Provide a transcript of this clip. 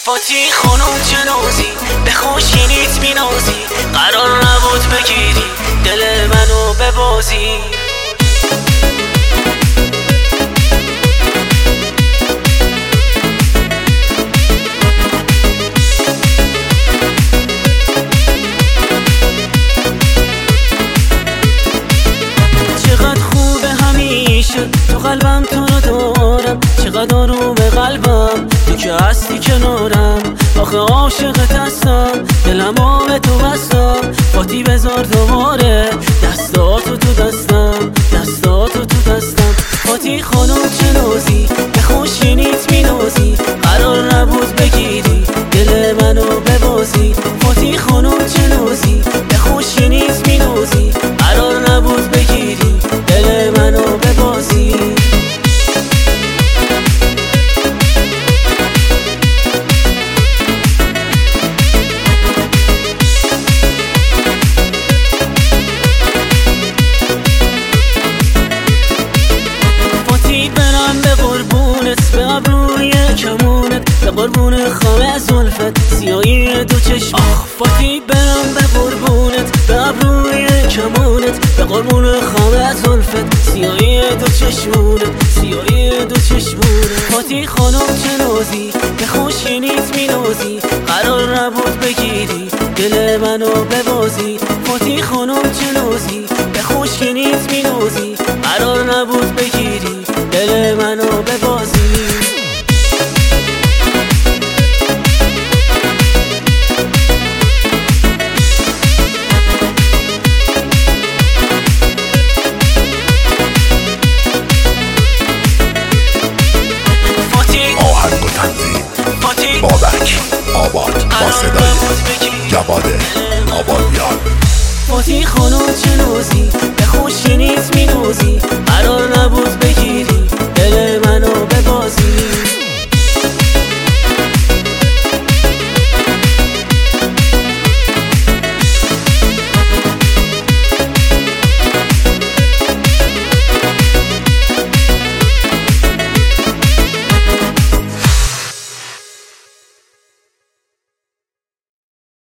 فاتی خانم چه نازی، به خوشگلیت می نازی، قرار نبود بگیری دل منو ببازی. چقدر خوبه همیشه تو قلبم تو رو دارم، چقدر آروم قلبم تو که هستی کنارم. آخه عاشقت هستم، دلم به تو بستم. فاتی بذار دوباره دستاتو تو دستم، دستاتو تو دستم. فاتی خانم چه نازی، به خوشگلیت می نازی، قرار نبود بگیری دل منو ببازی. فاتی خانم چه نازی، به خوشگلیت می نازی، قرار نبود بگیری دل منو ببازی. به ابروی کمونت، به قربون خامه زلفت، سیاهی دو چشم. آخ فاتی برم به قربونت، به ابروی کمونت، به قربون خامه زلفت، سیاهی دو چشمونت، سیاهی دو چشمونت. فاتی خانم چه نازی، به خوشگلیت می نازی، قرار نبود بگیری دل منو ببازی. فاتی خانم چه نازی، به خوشگلیت می نازی، قرار نبود بگیری دل منو ببازی. آهنگ و تنظیم بابک آباد با صدای جواد آبادیان. فاتی خانم چه نازی،